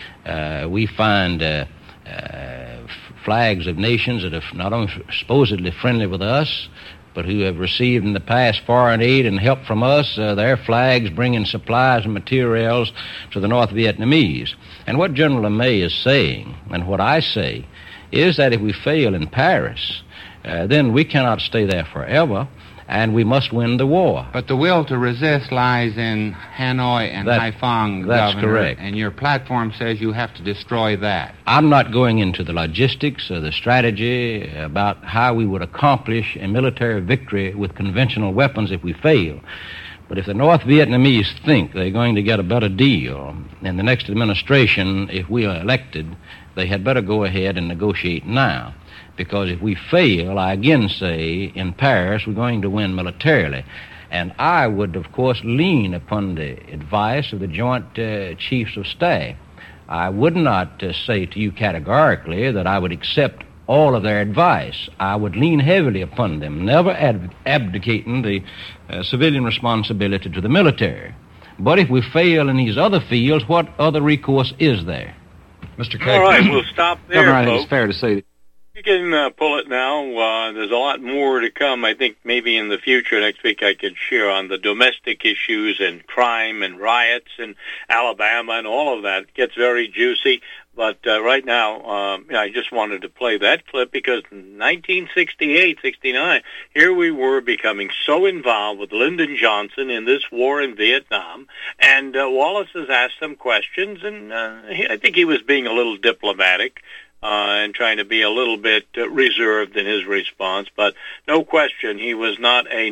Uh, we find uh, uh, f- flags of nations that are not only supposedly friendly with us, but who have received in the past foreign aid and help from us, uh, their flags bringing supplies and materials to the North Vietnamese. And what General LeMay is saying, and what I say, is that if we fail in Paris, uh, then we cannot stay there forever, and we must win the war. But the will to resist lies in Hanoi and That- Haiphong, that's Governor, correct. and your platform says you have to destroy that. I'm not going into the logistics or the strategy about how we would accomplish a military victory with conventional weapons if we fail. But if the North Vietnamese think they're going to get a better deal in the next administration if we are elected, they had better go ahead and negotiate now. Because if we fail, I again say, in Paris, we're going to win militarily. And I would, of course, lean upon the advice of the Joint uh, Chiefs of Staff. I would not uh, say to you categorically that I would accept all of their advice. I would lean heavily upon them, never ab- abdicating the uh, civilian responsibility to the military. But if we fail in these other fields, what other recourse is there? Mister All right, we'll stop there, Governor, I think folks. it's fair to say that You can uh, pull it now. Uh, there's a lot more to come. I think maybe in the future, next week, I could share on the domestic issues and crime and riots in Alabama and all of that. It gets very juicy. But uh, right now, um, I just wanted to play that clip because in nineteen sixty-eight, sixty-nine, here we were becoming so involved with Lyndon Johnson in this war in Vietnam. And uh, Wallace has asked some questions, and uh, he, I think he was being a little diplomatic. Uh, and trying to be a little bit uh, reserved in his response. But no question, he was not a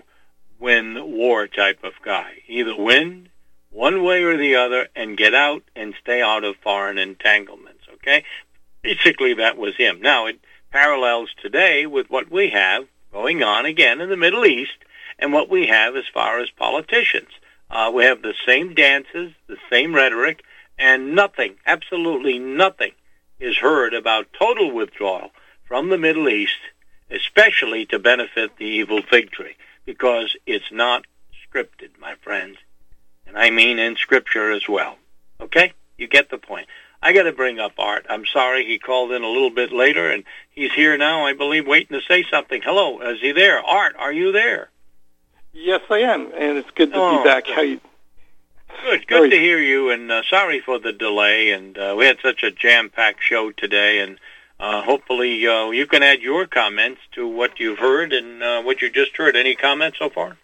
no-win war type of guy. Either win one way or the other and get out and stay out of foreign entanglements, okay? Basically, that was him. Now, it parallels today with what we have going on again in the Middle East and what we have as far as politicians. Uh, we have the same dances, the same rhetoric, and nothing, absolutely nothing, is heard about total withdrawal from the Middle East, especially to benefit the evil fig tree, because it's not scripted, my friends. And I mean in Scripture as well. Okay? You get the point. I got to bring up Art. I'm sorry he called in a little bit later, and he's here now, I believe, waiting to say something. Hello, is he there? Art, are you there? Yes, I am, and it's good to Oh, be back. How you? Good, good to hear you, and uh, sorry for the delay. And uh, we had such a jam-packed show today, and uh, hopefully uh, you can add your comments to what you've heard and uh, what you just heard. Any comments so far?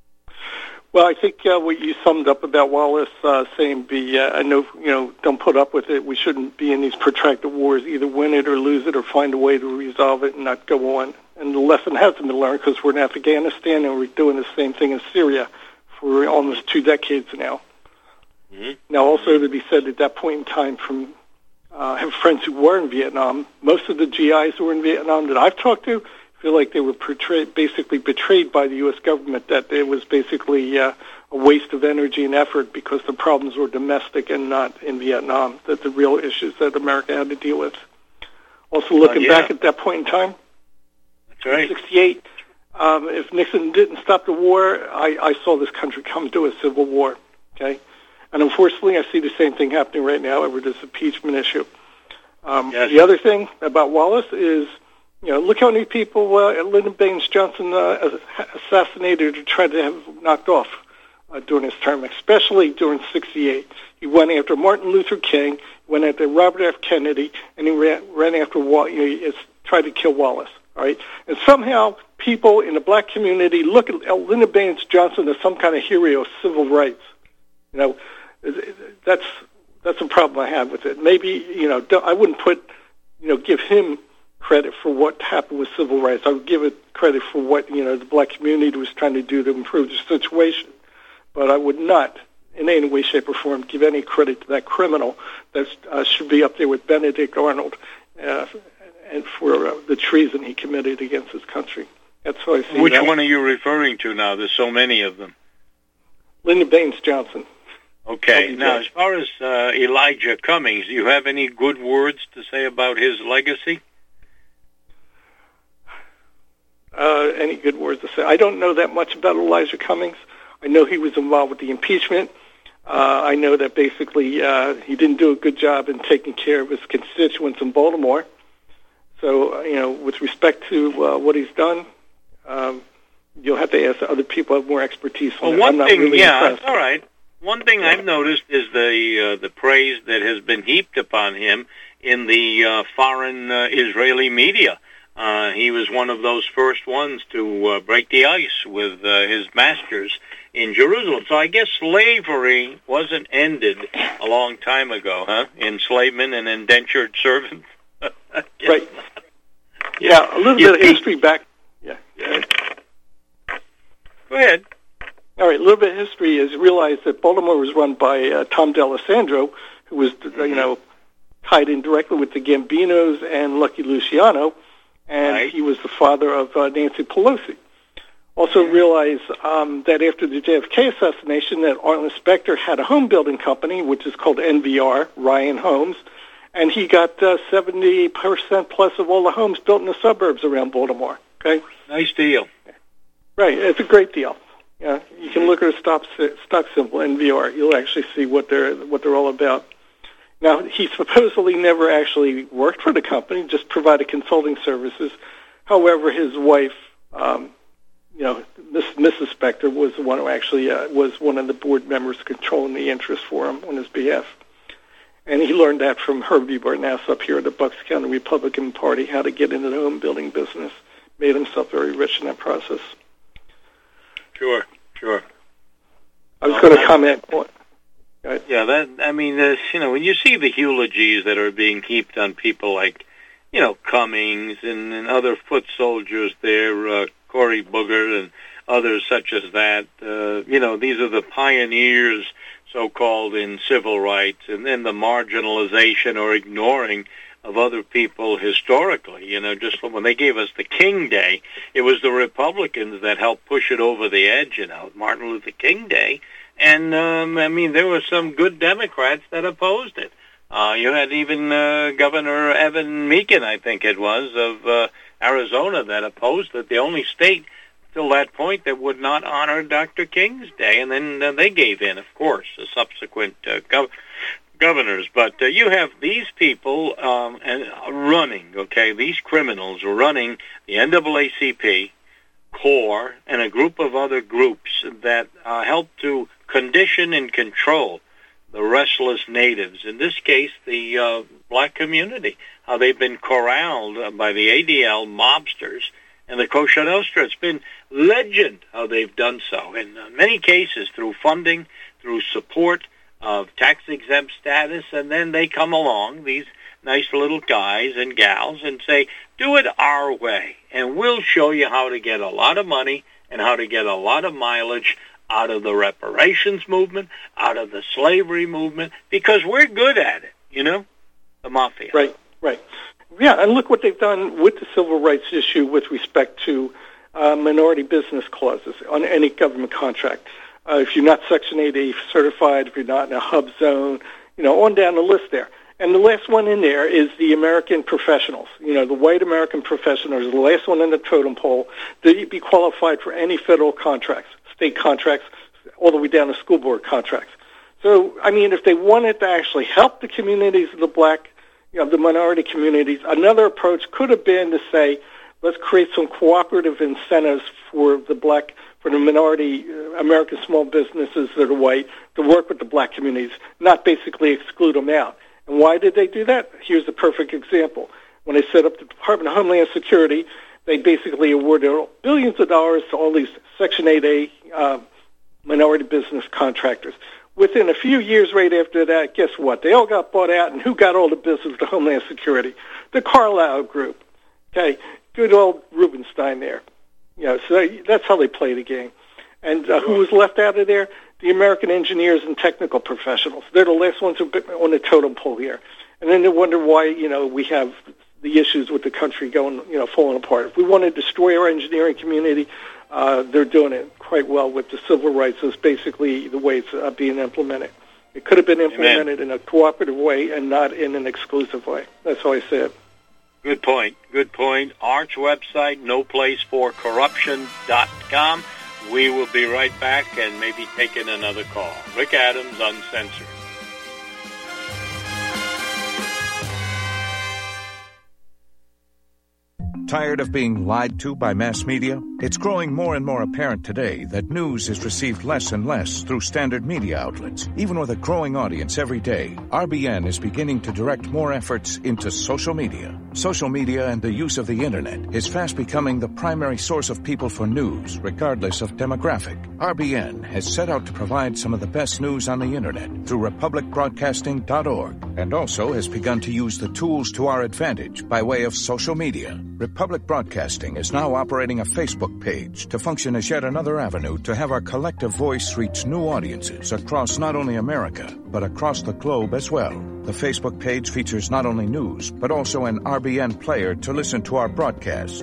Well, I think uh, what you summed up about Wallace uh, saying, "Be uh, I know you know, don't put up with it. We shouldn't be in these protracted wars. Either win it or lose it, or find a way to resolve it and not go on." And the lesson hasn't been learned because we're in Afghanistan and we're doing the same thing in Syria for almost two decades now. Mm-hmm. Now, also to be said, at that point in time, from uh, I have friends who were in Vietnam. Most of the G Is who were in Vietnam that I've talked to feel like they were portrayed, basically betrayed by the U S government, that it was basically uh, a waste of energy and effort because the problems were domestic and not in Vietnam, that the real issues that America had to deal with. Also, looking Uh, yeah. back at that point in time, That's right. sixty-eight, Um, if Nixon didn't stop the war, I, I saw this country come to a civil war. Okay, and unfortunately, I see the same thing happening right now over this impeachment issue. Um, yes. The other thing about Wallace is, you know, look how many people uh, Lyndon Baines Johnson uh, assassinated or tried to have knocked off uh, during his term, especially during sixty-eight. He went after Martin Luther King, went after Robert F. Kennedy, and he ran, ran after Wall. You know, he tried to kill Wallace. All right, and somehow people in the black community look at Lyndon Baines Johnson as some kind of hero of civil rights. You know, that's that's a problem I have with it. Maybe, you know, I wouldn't put, you know, give him credit for what happened with civil rights. I would give it credit for what, you know, the black community was trying to do to improve the situation. But I would not, in any way, shape, or form, give any credit to that criminal that uh, should be up there with Benedict Arnold. Uh, and for uh, the treason he committed against his country. That's how I see Which that. one are you referring to now? There's so many of them. Lyndon Baines Johnson. Okay. L B J. Now, as far as uh, Elijah Cummings, do you have any good words to say about his legacy? Uh, any good words to say? I don't know that much about Elijah Cummings. I know he was involved with the impeachment. Uh, I know that basically uh, he didn't do a good job in taking care of his constituents in Baltimore. So, you know, with respect to uh, what he's done, um, you'll have to ask other people who have more expertise on Well, it. one I'm not thing, really yeah, impressed. that's all right. One thing I've noticed is the uh, the praise that has been heaped upon him in the uh, foreign uh, Israeli media. Uh, he was one of those first ones to uh, break the ice with uh, his masters in Jerusalem. So I guess slavery wasn't ended a long time ago, huh? Enslavement and indentured servants. Right. Yeah, a little You bit of think- history back. Yeah. Go ahead. All right, a little bit of history is realize that Baltimore was run by uh, Tom D'Alessandro, who was, uh, you know, tied in directly with the Gambinos and Lucky Luciano, and Right. he was the father of uh, Nancy Pelosi. Also realize um, that after the J F K assassination, that Arlen Specter had a home building company, which is called N V R, Ryan Homes, and he got uh, seventy percent plus of all the homes built in the suburbs around Baltimore. Okay, Nice deal. right? It's a great deal. Yeah, you can look at a stock stock symbol N V R. You'll actually see what they're what they're all about. Now, he supposedly never actually worked for the company, just provided consulting services. However, his wife, um, you know, Miss, Missus Specter, was the one who actually uh, was one of the board members controlling the interest for him on his behalf. And he learned that from Herbie Barnes up here at the Bucks County Republican Party, how to get into the home building business. Made himself very rich in that process. Sure, sure. I was Well, going to I- comment on. Right. Yeah, that I mean, uh, you know, when you see the eulogies that are being heaped on people like, you know, Cummings and, and other foot soldiers there, uh, Cory Booker and others such as that, uh, you know, these are the pioneers, so-called, in civil rights, and then the marginalization or ignoring of other people historically. You know, just when they gave us the King Day, it was the Republicans that helped push it over the edge, you know, Martin Luther King Day. And, um, I mean, there were some good Democrats that opposed it. Uh, you had even uh, Governor Evan Meekin, I think it was, of uh, Arizona that opposed it, the only state till that point that would not honor Doctor King's Day. And then uh, they gave in, of course, the subsequent uh, gov- governors. But uh, you have these people um, and running, okay, these criminals running the N double A C P, CORE, and a group of other groups that uh, help to condition and control the restless natives, in this case, the uh, black community, how they've been corralled by the A D L mobsters and the Cosa Nostra. It's been legend how they've done so, in uh, many cases through funding, through support of tax-exempt status, and then they come along, these nice little guys and gals, and say, do it our way, and we'll show you how to get a lot of money and how to get a lot of mileage out of the reparations movement, out of the slavery movement, because we're good at it, you know, the mafia. Right, right. Yeah, and look what they've done with the civil rights issue with respect to uh, minority business clauses on any government contract. Uh, if you're not Section eight A certified, if you're not in a hub zone, you know, on down the list there. And the last one in there is the American professionals. You know, the white American professionals are the last one in the totem pole to be qualified for any federal contracts, state contracts, all the way down to school board contracts. So, I mean, if they wanted to actually help the communities of the black, you know, the minority communities, another approach could have been to say, let's create some cooperative incentives for the black, for the minority uh, American small businesses that are white to work with the black communities, not basically exclude them out. And why did they do that? Here's the perfect example. When they set up the Department of Homeland Security, they basically awarded billions of dollars to all these Section eight A uh, minority business contractors. Within a few years right after that, guess what? They all got bought out, and who got all the business to Homeland Security? The Carlyle Group. Okay, good old Rubenstein there. You know, so that's how they play the game. And uh, who was left out of there? The American engineers and technical professionals. They're the last ones on the totem pole here. And then they wonder why, you know, we have the issues with the country going, you know, falling apart. If we want to destroy our engineering community, uh, they're doing it quite well with the civil rights. Is basically the way it's uh, being implemented. It could have been implemented Amen. in a cooperative way and not in an exclusive way. That's how I say it. Good point. Good point. Art's website, no place for corruption dot com. We will be right back and maybe taking another call. Rick Adams, Uncensored. Tired of being lied to by mass media? It's growing more and more apparent today that news is received less and less through standard media outlets. Even with a growing audience every day, R B N is beginning to direct more efforts into social media. Social media and the use of the internet is fast becoming the primary source of people for news, regardless of demographic. R B N has set out to provide some of the best news on the internet through republic broadcasting dot org, and also has begun to use the tools to our advantage by way of social media. Republic Broadcasting is now operating a Facebook page to function as yet another avenue to have our collective voice reach new audiences across not only America, but across the globe as well. The Facebook page features not only news, but also an R B N player to listen to our broadcasts.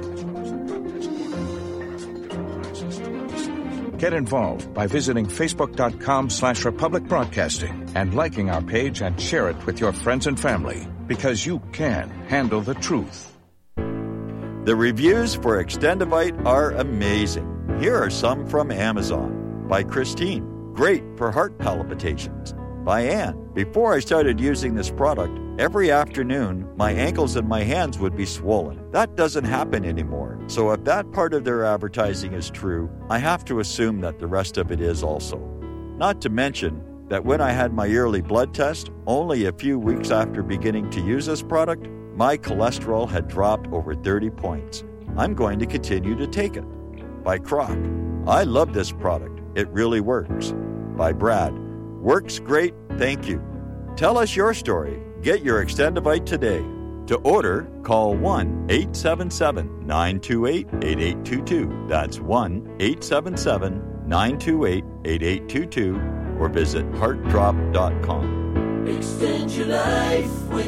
Get involved by visiting facebook.com slash Republic Broadcasting and liking our page and share it with your friends and family, because you can handle the truth. The reviews for Extendivite are amazing. Here are some from Amazon. By Christine, great for heart palpitations. By Ann, before I started using this product, every afternoon my ankles and my hands would be swollen. That doesn't happen anymore. So if that part of their advertising is true, I have to assume that the rest of it is also. Not to mention that when I had my yearly blood test, only a few weeks after beginning to use this product, my cholesterol had dropped over thirty points. I'm going to continue to take it. By Croc, I love this product. It really works. By Brad, works great, thank you. Tell us your story. Get your Extendivite today. To order, call one eight seven seven, nine two eight, eight eight two two. That's one eight seven seven, nine two eight, eight eight two two or visit heart drop dot com. Extend your life with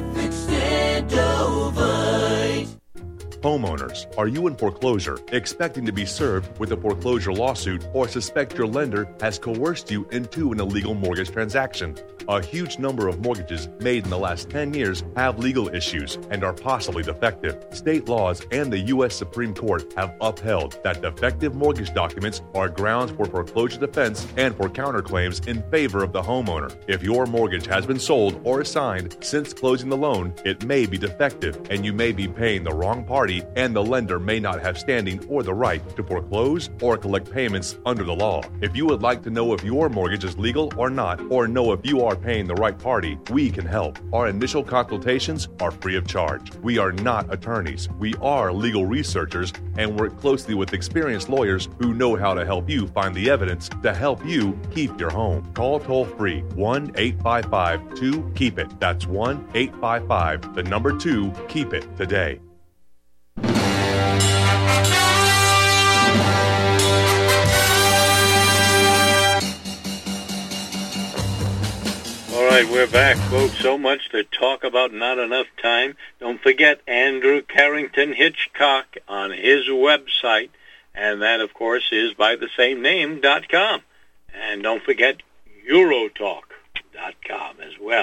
Extendovite. Homeowners, are you in foreclosure, expecting to be served with a foreclosure lawsuit, or suspect your lender has coerced you into an illegal mortgage transaction? A huge number of mortgages made in the last ten years have legal issues and are possibly defective. State laws and the U S Supreme Court have upheld that defective mortgage documents are grounds for foreclosure defense and for counterclaims in favor of the homeowner. If your mortgage has been sold or assigned since closing the loan, it may be defective and you may be paying the wrong party, and the lender may not have standing or the right to foreclose or collect payments under the law. If you would like to know if your mortgage is legal or not, or know if you are paying the right party, we can help. Our initial consultations are free of charge. We are not attorneys. We are legal researchers and work closely with experienced lawyers who know how to help you find the evidence to help you keep your home. Call toll-free one eight five five, two, keep it. That's one eight five five, the number two, keep it today. All right, we're back, folks. So much to talk about, not enough time. Don't forget Andrew Carrington Hitchcock on his website, and that, of course, is by the same name, dot com. And don't forget Eurotalk dot com as well.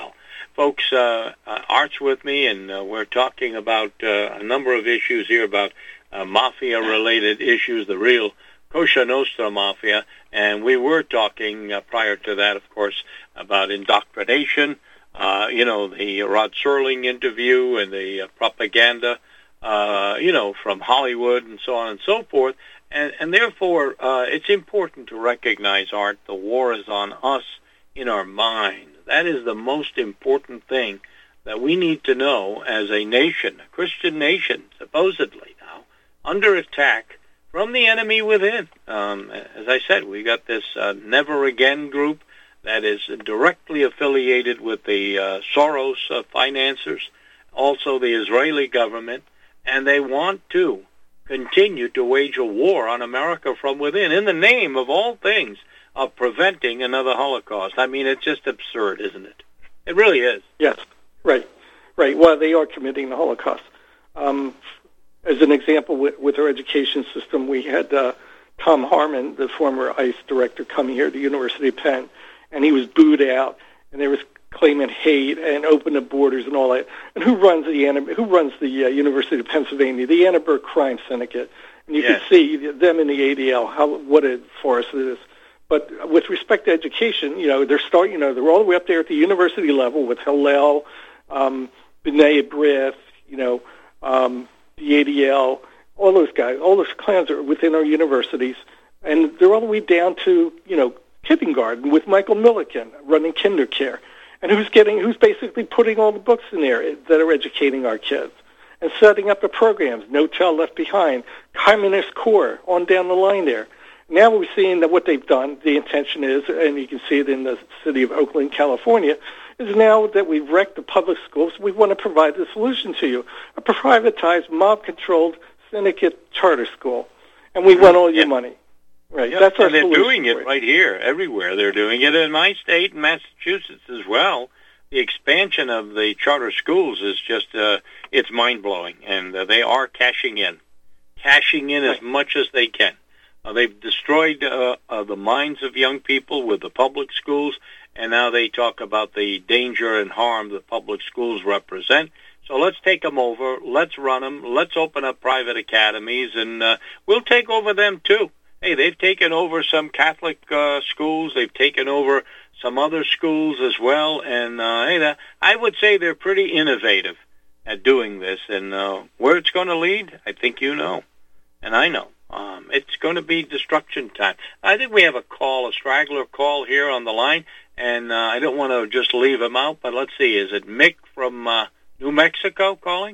folks, uh, uh, Art's with me, and uh, we're talking about uh, a number of issues here about uh, mafia-related issues, the real Cosa Nostra Mafia, and we were talking uh, prior to that, of course, about indoctrination, uh, you know, the Rod Serling interview and the uh, propaganda, uh, you know, from Hollywood and so on and so forth. And, and therefore, uh, it's important to recognize, Art, the war is on us in our mind. That is the most important thing that we need to know as a nation, a Christian nation, supposedly now, under attack from the enemy within. Um, as I said, we got this uh, Never Again group that is directly affiliated with the uh, Soros uh, financiers, also the Israeli government, and they want to continue to wage a war on America from within in the name of all things of preventing another Holocaust. I mean, it's just absurd, isn't it? It really is. Yes, right, right. Well, they are committing the Holocaust. Um, as an example, with, with our education system, we had uh, Tom Harmon, the former ICE director, coming here at the University of Penn, and he was booed out, and there was claiming hate and open the borders and all that. And who runs the who runs the uh, University of Pennsylvania? The Annenberg Crime Syndicate. And you yes. can see them in the A D L how what a farce it is. But with respect to education, you know, they're start, you know, they're all the way up there at the university level with Hillel, um, B'nai B'rith, you know, um, the A D L, all those guys, all those clans are within our universities, and they're all the way down to, you know, kindergarten with Michael Milliken running KinderCare, and who's getting, who's basically putting all the books in there that are educating our kids and setting up the programs. No Child Left Behind, Communist Core, on down the line there. Now we're seeing that what they've done, the intention is, and you can see it in the city of Oakland, California, is now that we've wrecked the public schools, we want to provide the solution to you. A privatized, mob-controlled syndicate charter school. And we want all your yeah. money. Right. Yeah, That's our and they're solution doing it right here, everywhere. They're doing it in my state, in Massachusetts as well. The expansion of the charter schools is just, uh, it's mind-blowing. And uh, they are cashing in, cashing in right. as much as they can. Uh, they've destroyed uh, uh, the minds of young people with the public schools, and now they talk about the danger and harm the public schools represent. So let's take them over. Let's run them. Let's open up private academies, and uh, we'll take over them too. Hey, they've taken over some Catholic uh, schools. They've taken over some other schools as well, and uh, hey, that, I would say they're pretty innovative at doing this. And uh, where it's going to lead, I think you know, and I know. Um, it's going to be destruction time. I think we have a call, a straggler call here on the line, and uh, I don't want to just leave him out, but let's see. Is it Mick from uh, New Mexico calling?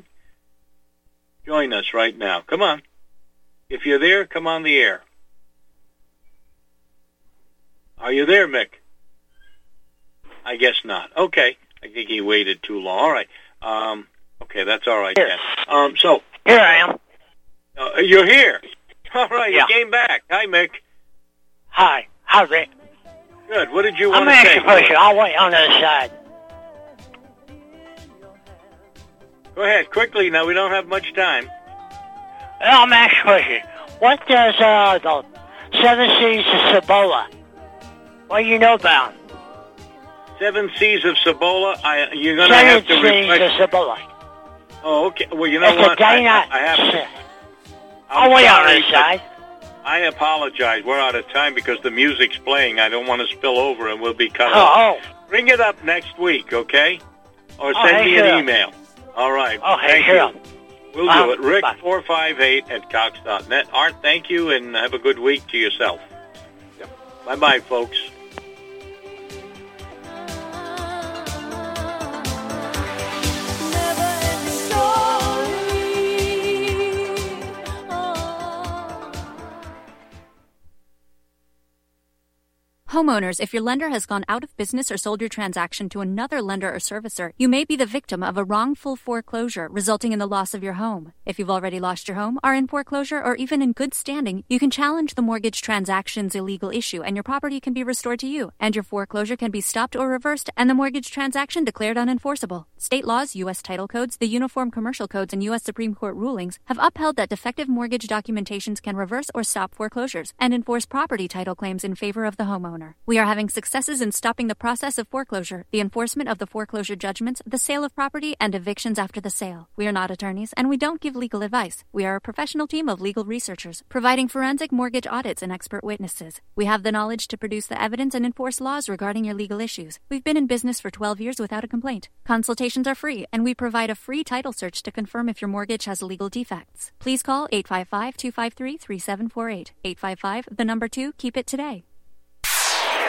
Join us right now. Come on. If you're there, come on the air. Are you there, Mick? I guess not. Okay. I think he waited too long. All right. Um, okay, that's all right, Ken. Um, so here I am. Uh, you're here. All right, yeah. You came back. Hi, Mick. Hi. How's it? Good. What did you want to say? I'm going to ask you a question. I'll wait on the other side. Go ahead, quickly. Now, we don't have much time. I'm going to ask you a question. What does uh, the Seven Seas of Cibola, what do you know about? Seven Seas of Cibola? I, you're going to have to Seven Seas refresh. of Cibola. Oh, okay. Well, you know it's what? A I, Dana- I have to... I'll wait on the side. I apologize. We're out of time because the music's playing. I don't want to spill over and we'll be cut oh, off. Oh. Bring it up next week, okay? Or oh, send hey, me sure. an email. All right. Oh, hey, thank sure. you. We'll um, do it. Rick, bye. four five eight at cox dot net. Art, thank you, and have a good week to yourself. Yep. Bye-bye, folks. Homeowners, if your lender has gone out of business or sold your transaction to another lender or servicer, you may be the victim of a wrongful foreclosure, resulting in the loss of your home. If you've already lost your home, are in foreclosure, or even in good standing, you can challenge the mortgage transaction's illegal issue, and your property can be restored to you, and your foreclosure can be stopped or reversed, and the mortgage transaction declared unenforceable. State laws, U S title codes, the Uniform Commercial Codes, and U S Supreme Court rulings have upheld that defective mortgage documentations can reverse or stop foreclosures and enforce property title claims in favor of the homeowner. homeowner. We are having successes in stopping the process of foreclosure, the enforcement of the foreclosure judgments, the sale of property, and evictions after the sale. We are not attorneys, and we don't give legal advice. We are a professional team of legal researchers, providing forensic mortgage audits and expert witnesses. We have the knowledge to produce the evidence and enforce laws regarding your legal issues. We've been in business for twelve years without a complaint. Consultations are free, and we provide a free title search to confirm if your mortgage has legal defects. Please call eight five five, two five three, three seven four eight. eight five five, the number two, keep it today.